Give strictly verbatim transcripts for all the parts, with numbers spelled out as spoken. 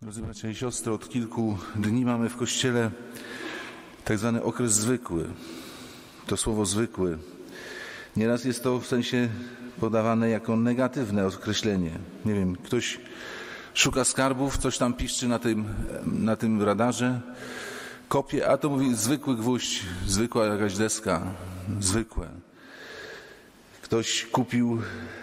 Drodzy bracia i siostry, od kilku dni mamy w Kościele tak zwany okres zwykły. To słowo zwykły. Nieraz jest to w sensie podawane jako negatywne określenie. Nie wiem, ktoś szuka skarbów, coś tam piszczy na tym, na tym radarze, kopie, a to mówi zwykły gwóźdź, zwykła jakaś deska, zwykłe. Ktoś kupił,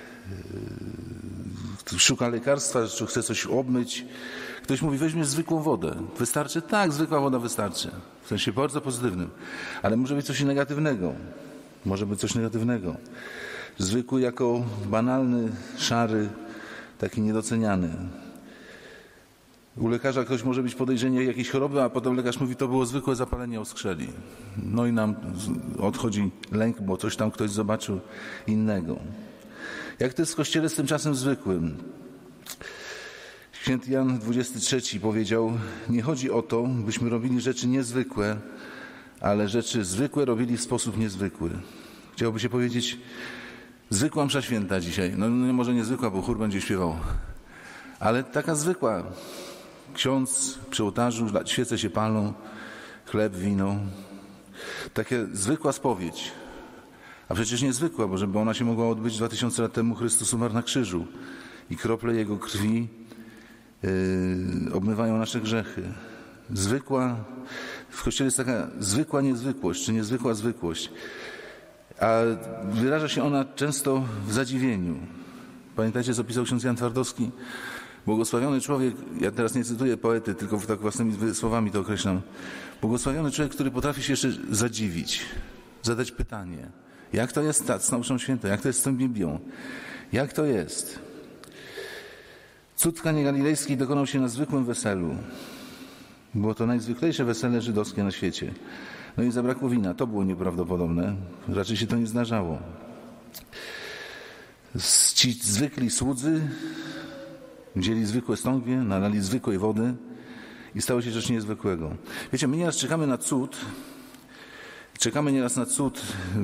szuka lekarstwa, czy chce coś obmyć. Ktoś mówi, weźmie zwykłą wodę. Wystarczy? Tak, zwykła woda wystarczy. W sensie bardzo pozytywnym. Ale może być coś negatywnego. Może być coś negatywnego. Zwykły jako banalny, szary, taki niedoceniany. U lekarza ktoś może być podejrzenie jakiejś choroby, a potem lekarz mówi, to było zwykłe zapalenie oskrzeli. No i nam odchodzi lęk, bo coś tam ktoś zobaczył innego. Jak to jest w Kościele z tym czasem zwykłym? Święty Jan dwudziesty trzeci powiedział, nie chodzi o to, byśmy robili rzeczy niezwykłe, ale rzeczy zwykłe robili w sposób niezwykły. Chciałoby się powiedzieć, zwykła msza święta dzisiaj. No może niezwykła, bo chór będzie śpiewał. Ale taka zwykła. Ksiądz przy ołtarzu, świece się palą, chleb, wino. Taka zwykła spowiedź. A przecież niezwykła, bo żeby ona się mogła odbyć dwa tysiące lat temu, Chrystus umarł na krzyżu. I krople Jego krwi yy, obmywają nasze grzechy. Zwykła, w Kościele jest taka zwykła niezwykłość, czy niezwykła zwykłość. A wyraża się ona często w zadziwieniu. Pamiętajcie, co pisał ksiądz Jan Twardowski? Błogosławiony człowiek, ja teraz nie cytuję poety, tylko tak własnymi słowami to określam. Błogosławiony człowiek, który potrafi się jeszcze zadziwić, zadać pytanie. Jak to jest z nauczą świętą? Jak to jest z tą Biblią? Jak to jest? Cud w Kanie Galilejskiej dokonał się na zwykłym weselu. Było to najzwyklejsze wesele żydowskie na świecie. No i zabrakło wina. To było nieprawdopodobne. Raczej się to nie zdarzało. Ci zwykli słudzy wzięli zwykłe stągwie, nalali zwykłej wody i stało się coś niezwykłego. Wiecie, my nieraz czekamy na cud, czekamy nieraz na cud,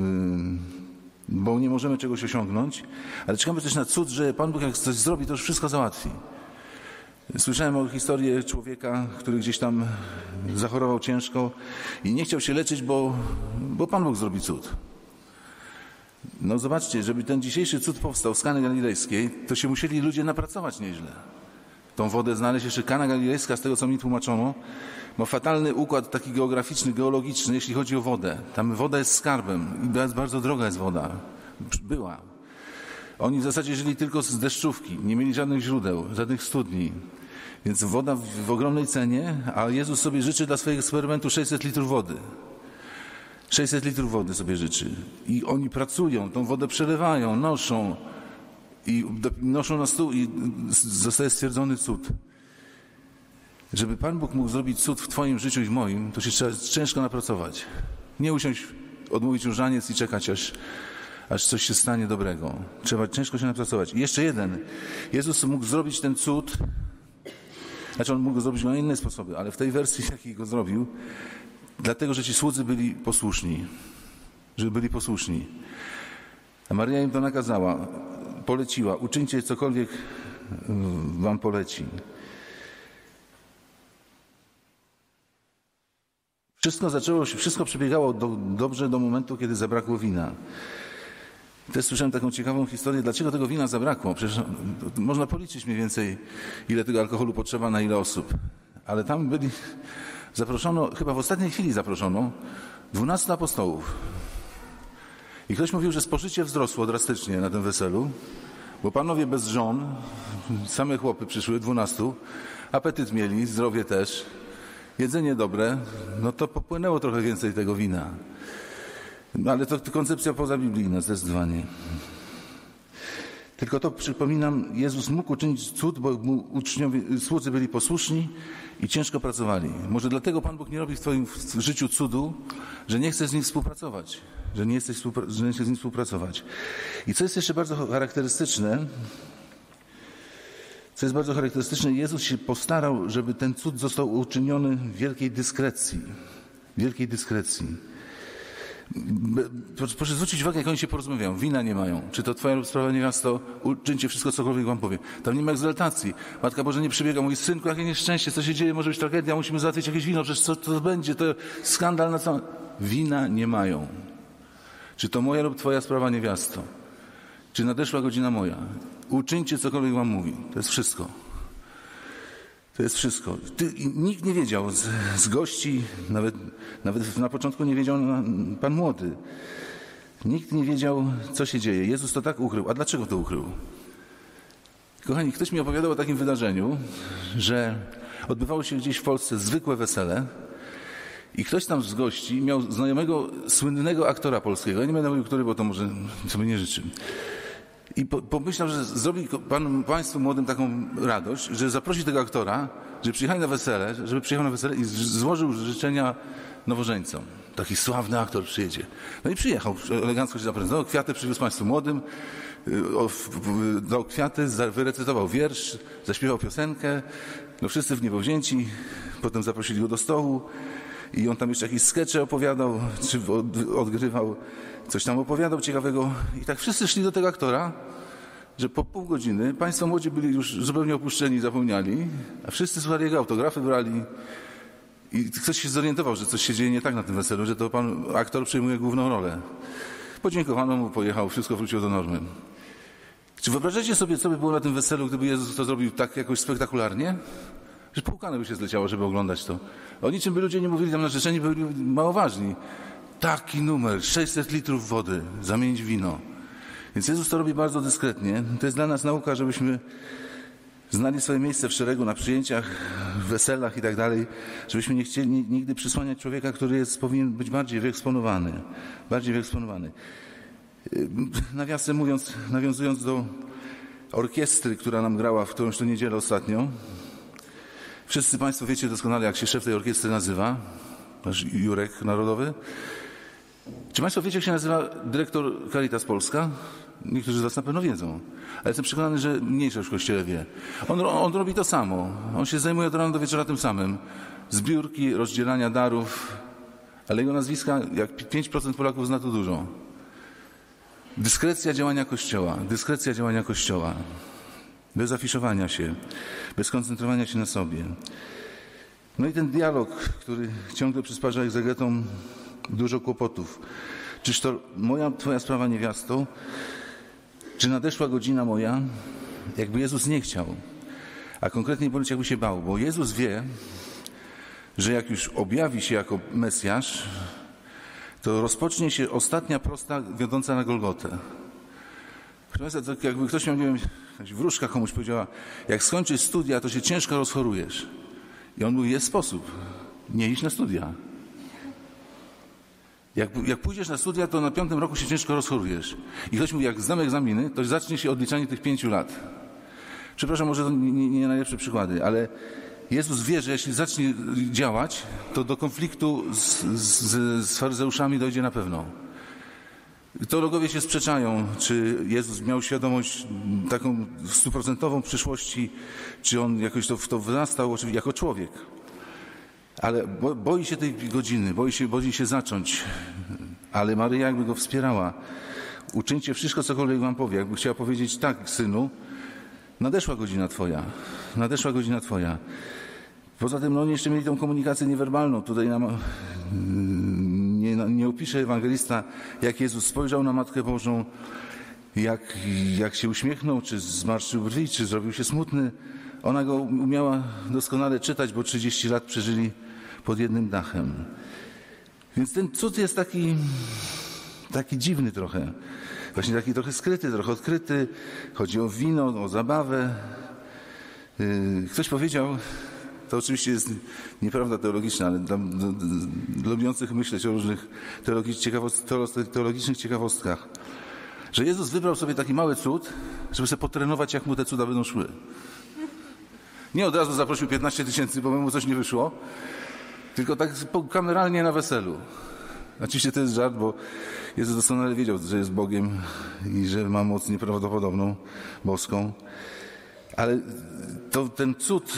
bo nie możemy czegoś osiągnąć, ale czekamy też na cud, że Pan Bóg jak coś zrobi, to już wszystko załatwi. Słyszałem o historii człowieka, który gdzieś tam zachorował ciężko i nie chciał się leczyć, bo, bo Pan Bóg zrobi cud. No zobaczcie, żeby ten dzisiejszy cud powstał z Kany Galilejskiej, to się musieli ludzie napracować nieźle. Tą wodę znaleźć. Jeszcze Kana Galilejska, z tego co mi tłumaczono, ma fatalny układ taki geograficzny, geologiczny, jeśli chodzi o wodę. Tam woda jest skarbem i bardzo droga jest woda. Była. Oni w zasadzie żyli tylko z deszczówki, nie mieli żadnych źródeł, żadnych studni. Więc woda w, w ogromnej cenie, a Jezus sobie życzy dla swojego eksperymentu sześćset litrów wody. sześćset litrów wody sobie życzy. I oni pracują, tą wodę przelewają, noszą i noszą na stół i zostaje stwierdzony cud. Żeby Pan Bóg mógł zrobić cud w twoim życiu i w moim, to się trzeba ciężko napracować. Nie usiąść, odmówić różaniec i czekać, aż, aż coś się stanie dobrego. Trzeba ciężko się napracować. I jeszcze jeden. Jezus mógł zrobić ten cud, znaczy on mógł go zrobić na inne sposoby, ale w tej wersji, jakiej go zrobił, dlatego, że ci słudzy byli posłuszni. Że byli posłuszni. A Maryja im to nakazała, poleciła. Uczyńcie cokolwiek wam poleci. Wszystko zaczęło się, wszystko przebiegało do, dobrze do momentu, kiedy zabrakło wina. Też słyszałem taką ciekawą historię, dlaczego tego wina zabrakło. Przecież można policzyć mniej więcej, ile tego alkoholu potrzeba na ile osób. Ale tam byli... Zaproszono, chyba w ostatniej chwili zaproszono dwunastu apostołów. I ktoś mówił, że spożycie wzrosło drastycznie na tym weselu, bo panowie bez żon, same chłopy przyszły, dwunastu, apetyt mieli, zdrowie też, jedzenie dobre, no to popłynęło trochę więcej tego wina. No ale to koncepcja pozabiblijna zdecydowanie. Tylko to, przypominam, Jezus mógł uczynić cud, bo mu uczniowie, słudzy byli posłuszni i ciężko pracowali. Może dlatego Pan Bóg nie robi w twoim życiu cudu, że nie chce z nim współpracować. Że nie, jesteś, że nie chce z nim współpracować. I co jest jeszcze bardzo charakterystyczne, co jest bardzo charakterystyczne, Jezus się postarał, żeby ten cud został uczyniony w wielkiej dyskrecji. W wielkiej dyskrecji. Proszę zwrócić uwagę, jak oni się porozmawiają. Wina nie mają. Czy to twoja lub sprawa niewiasto? Uczyńcie wszystko, cokolwiek wam powie. Tam nie ma egzaltacji. Matka Boża nie przybiega, mówi, synku, jakie nieszczęście, co się dzieje, może być tragedia, musimy załatwić jakieś wino, przecież co to będzie, to skandal na całym... Wina nie mają. Czy to moja lub twoja sprawa niewiasto? Czy nadeszła godzina moja? Uczyńcie, cokolwiek wam mówi. To jest wszystko. To jest wszystko. Ty, nikt nie wiedział z, z gości, nawet, nawet na początku nie wiedział pan młody. Nikt nie wiedział, co się dzieje. Jezus to tak ukrył. A dlaczego to ukrył? Kochani, ktoś mi opowiadał o takim wydarzeniu, że odbywało się gdzieś w Polsce zwykłe wesele i ktoś tam z gości miał znajomego, słynnego aktora polskiego. Ja nie będę mówił, który, bo to może sobie nie życzy. I pomyślał, że zrobi panu, państwu młodym taką radość, że zaprosi tego aktora, żeby przyjechał na wesele, żeby przyjechał na wesele i złożył życzenia nowożeńcom. Taki sławny aktor przyjedzie. No i przyjechał, elegancko się zaprezentował, kwiaty przywiózł państwu młodym, dał kwiaty, wyrecytował wiersz, zaśpiewał piosenkę, no wszyscy w niebo wzięci, potem zaprosili go do stołu i on tam jeszcze jakieś skecze opowiadał, czy odgrywał, coś tam opowiadał ciekawego i tak wszyscy szli do tego aktora, że po pół godziny państwo młodzi byli już zupełnie opuszczeni, zapomniali, a wszyscy słuchali jego autografy, brali i ktoś się zorientował, że coś się dzieje nie tak na tym weselu, że to pan aktor przejmuje główną rolę. Podziękowano mu, pojechał, wszystko wróciło do normy. Czy wyobrażacie sobie, co by było na tym weselu, gdyby Jezus to zrobił tak jakoś spektakularnie? Że półkane by się zleciało, żeby oglądać to. O niczym by ludzie nie mówili, tam narzeczeni byli mało ważni. Taki numer, sześćset litrów wody, zamienić w wino. Więc Jezus to robi bardzo dyskretnie. To jest dla nas nauka, żebyśmy znali swoje miejsce w szeregu, na przyjęciach, w weselach i tak dalej, żebyśmy nie chcieli nigdy przysłaniać człowieka, który jest, powinien być bardziej wyeksponowany. Bardziej wyeksponowany. Nawiasem mówiąc, nawiązując do orkiestry, która nam grała w którąś to niedzielę ostatnio, wszyscy państwo wiecie doskonale, jak się szef tej orkiestry nazywa, nasz Jurek Narodowy. Czy państwo wiecie, jak się nazywa dyrektor Caritas Polska? Niektórzy z was na pewno wiedzą, ale jestem przekonany, że mniejszość w Kościele wie. On, on robi to samo. On się zajmuje od rana do wieczora tym samym. Zbiórki, rozdzielania darów, ale jego nazwiska, jak pięć procent Polaków zna, to dużo. Dyskrecja działania Kościoła, dyskrecja działania Kościoła. Bez afiszowania się, bez koncentrowania się na sobie. No i ten dialog, który ciągle przysparza egzegetom dużo kłopotów. Czyż to moja, twoja sprawa niewiasto? Czy nadeszła godzina moja? Jakby Jezus nie chciał, a konkretnie powiedzieć, jakby się bał, bo Jezus wie, że jak już objawi się jako Mesjasz, to rozpocznie się ostatnia prosta wiodąca na Golgotę. Proszę Państwa, to jakby ktoś miał, nie wiem, wróżka komuś powiedziała, jak skończysz studia, to się ciężko rozchorujesz. I on mówi, jest sposób, nie idź na studia. Jak, jak pójdziesz na studia, to na piątym roku się ciężko rozchorujesz. I ktoś mówi, jak zdam egzaminy, to zacznie się odliczanie tych pięciu lat. Przepraszam, może to nie, nie, nie najlepsze przykłady, ale Jezus wie, że jeśli zacznie działać, to do konfliktu z, z, z faryzeuszami dojdzie na pewno. Teologowie się sprzeczają, czy Jezus miał świadomość taką stuprocentową przyszłości, czy on jakoś to, w to wyrastał oczywiście jako człowiek. Ale bo, boi się tej godziny, boi się, boi się zacząć. Ale Maryja jakby go wspierała. Uczyńcie wszystko, cokolwiek wam powie. Jakby chciała powiedzieć, tak, synu, nadeszła godzina twoja. Nadeszła godzina twoja. Poza tym, no oni jeszcze mieli tą komunikację niewerbalną. Tutaj nam nie, nie opisze ewangelista, jak Jezus spojrzał na Matkę Bożą, jak, jak się uśmiechnął, czy zmarszczył brwi, czy zrobił się smutny. Ona go umiała doskonale czytać, bo trzydzieści lat przeżyli pod jednym dachem. Więc ten cud jest taki, taki dziwny trochę. Właśnie taki trochę skryty, trochę odkryty. Chodzi o wino, o zabawę. Ktoś powiedział, to oczywiście jest nieprawda teologiczna, ale dla, dla, dla lubiących myśleć o różnych teologicznych ciekawostkach, że Jezus wybrał sobie taki mały cud, żeby sobie potrenować, jak mu te cuda będą szły. Nie od razu zaprosił piętnaście tysięcy, bo mu coś nie wyszło, tylko tak kameralnie na weselu. Oczywiście to jest żart, bo Jezus doskonale wiedział, że jest Bogiem i że ma moc nieprawdopodobną, boską. Ale to, ten cud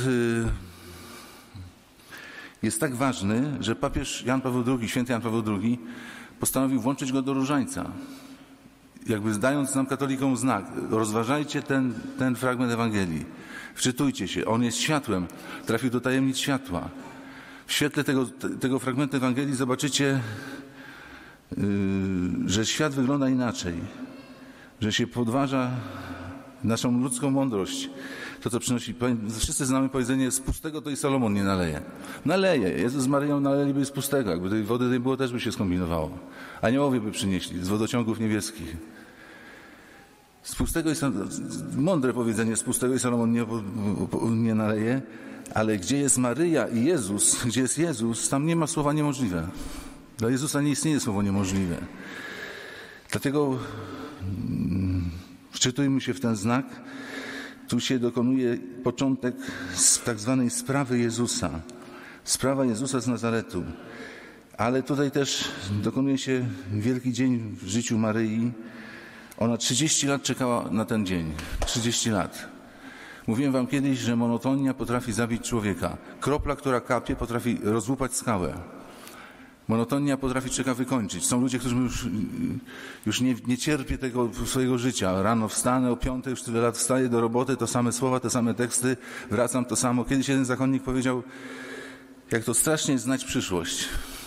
jest tak ważny, że papież Jan Paweł drugi, święty Jan Paweł drugi postanowił włączyć go do różańca. Jakby dając nam, katolikom, znak. Rozważajcie ten, ten fragment Ewangelii. Wczytujcie się. On jest światłem. Trafił do tajemnic światła. W świetle tego, tego fragmentu Ewangelii zobaczycie, yy, że świat wygląda inaczej. Że się podważa naszą ludzką mądrość. To, co przynosi... Wszyscy znamy powiedzenie, z pustego to i Salomon nie naleje. Naleje. Jezus z Maryją naleliby z pustego. Jakby tej wody nie było, też by się skombinowało. Aniołowie by przynieśli z wodociągów niebieskich. Z pustego i Salomon... Mądre powiedzenie, z pustego i Salomon nie, nie naleje. Ale gdzie jest Maryja i Jezus, gdzie jest Jezus, tam nie ma słowa niemożliwe. Dla Jezusa nie istnieje słowo niemożliwe. Dlatego wczytujmy się w ten znak. Tu się dokonuje początek tak zwanej sprawy Jezusa. Sprawa Jezusa z Nazaretu. Ale tutaj też dokonuje się wielki dzień w życiu Maryi. Ona trzydzieści lat czekała na ten dzień. trzydzieści lat. Mówiłem wam kiedyś, że monotonia potrafi zabić człowieka. Kropla, która kapie, potrafi rozłupać skałę. Monotonia potrafi człowieka wykończyć. Są ludzie, którzy już, już nie, nie cierpią tego swojego życia. Rano wstanę, o piątej już tyle lat wstaję do roboty, to same słowa, te same teksty, wracam to samo. Kiedyś jeden zakonnik powiedział, jak to strasznie jest znać przyszłość.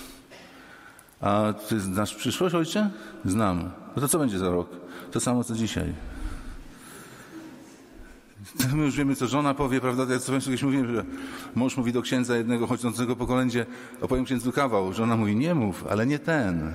A ty znasz przyszłość, ojcze? Znam. No to co będzie za rok? To samo, co dzisiaj. My już wiemy, co żona powie, prawda? Ja co Państwu kiedyś mówiłem, że mąż mówi do księdza jednego chodzącego po kolędzie, opowiem księdzu kawał. Żona mówi, nie mów, ale nie ten.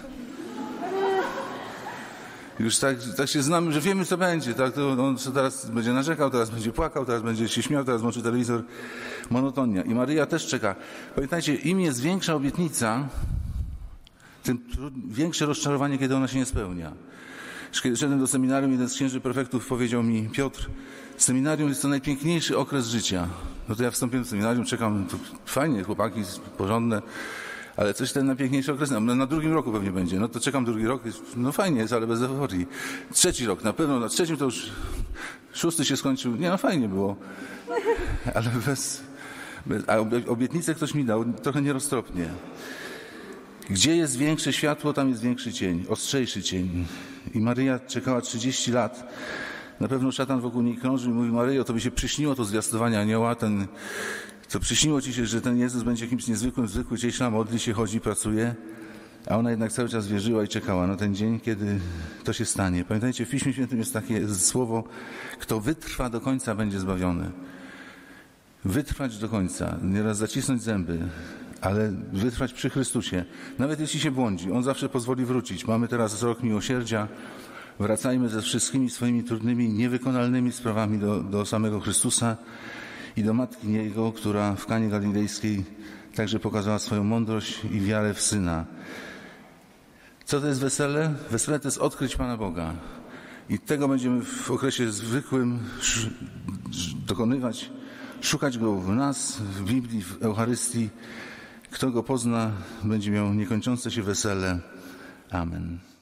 Już tak, tak się znamy, że wiemy, co będzie. Tak? To on teraz będzie narzekał, teraz będzie płakał, teraz będzie się śmiał, teraz włączy telewizor. Monotonia. I Maryja też czeka. Pamiętajcie, im jest większa obietnica, tym większe rozczarowanie, kiedy ona się nie spełnia. Kiedy szedłem do seminarium, jeden z księży prefektów powiedział mi, Piotr, seminarium jest to najpiękniejszy okres życia. No to ja wstąpiłem do seminarium, czekam, to fajnie, chłopaki, porządne, ale coś ten najpiękniejszy okres, no, na drugim roku pewnie będzie. No to czekam drugi rok, no fajnie jest, ale bez euforii. Trzeci rok, na pewno, na trzecim to już szósty się skończył, nie no fajnie było, ale bez, bez a obietnicę ktoś mi dał trochę nieroztropnie. Gdzie jest większe światło, tam jest większy cień, ostrzejszy cień. I Maryja czekała trzydzieści lat. Na pewno szatan wokół niej krążył i mówi, Maryjo, to by się przyśniło to zwiastowanie anioła, ten, to przyśniło ci się, że ten Jezus będzie jakimś niezwykłym, zwykły, cieśla, modli się, chodzi, pracuje. A ona jednak cały czas wierzyła i czekała na ten dzień, kiedy to się stanie. Pamiętajcie, w Piśmie Świętym jest takie słowo, kto wytrwa do końca, będzie zbawiony. Wytrwać do końca, nieraz zacisnąć zęby, ale wytrwać przy Chrystusie. Nawet jeśli się błądzi, On zawsze pozwoli wrócić. Mamy teraz rok miłosierdzia. Wracajmy ze wszystkimi swoimi trudnymi, niewykonalnymi sprawami do, do samego Chrystusa i do Matki Jego, która w Kanie Galilejskiej także pokazała swoją mądrość i wiarę w Syna. Co to jest wesele? Wesele to jest odkryć Pana Boga. I tego będziemy w okresie zwykłym dokonywać, szukać Go w nas, w Biblii, w Eucharystii. Kto Go pozna, będzie miał niekończące się wesele. Amen.